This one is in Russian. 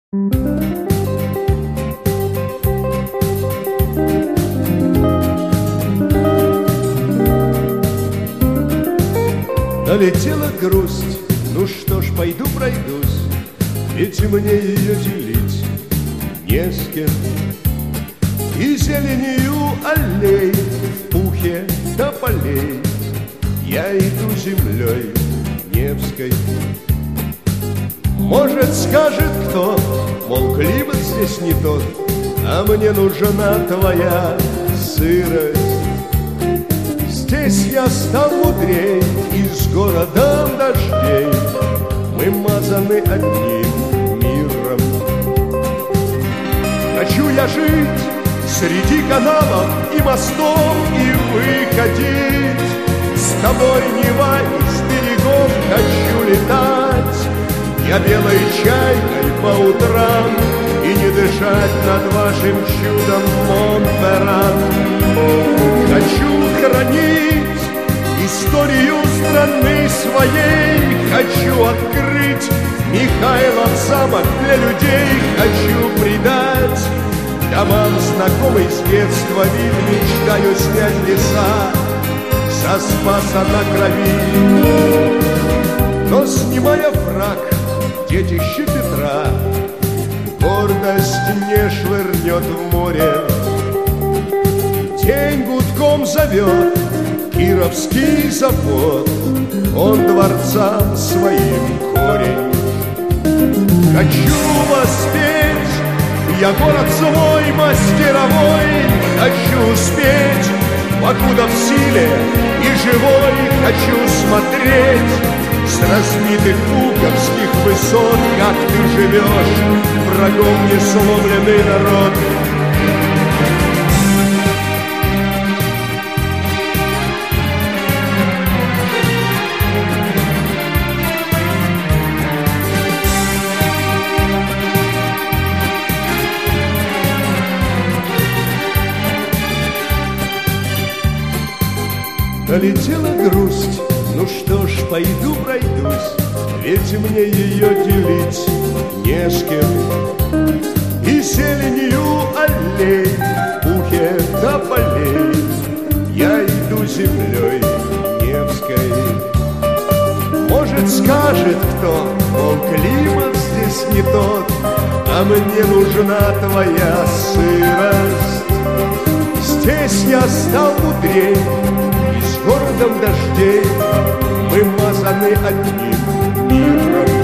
Налетела грусть, ну что ж, пойду пройдусь, ведь мне ее делить не с кем. И зеленью аллей в пухе тополей я иду землей Невской. Может, скажет кто, мол, климат здесь не тот, а мне нужна твоя сырость. Здесь я стал мудрей, и с городом дождей мы мазаны одним миром. Хочу я жить среди каналов и мостов и выходить с тобой, Нева, из берегов хочу летать я белой чайкой по утрам и не дышать над вашим чудом Монферран. Хочу хранить историю страны своей, хочу открыть Михайлов замок для людей, хочу придать домам знакомый с детства вид, мечтаю снять леса со Спаса на Крови. Но снимая фрак, детище Петра гордость не швырнет в море. День гудком зовет Кировский завод, он дворцам своим корень. Хочу воспеть, я город свой мастеровой, хочу успеть, покуда в силе и живой, хочу смотреть с разбитых пуговских высот, как ты живешь, врагом не сломленный народ. Налетела грусть, ну что ж, пойду пройдусь, ведь мне ее делить не с кем. И зеленью аллей, в пухе тополей я иду землей Невской. Может, скажет кто, мол, климат здесь не тот, а мне нужна твоя сырость. Здесь я стал мудрей, городом дождей мы мазаны одним миром.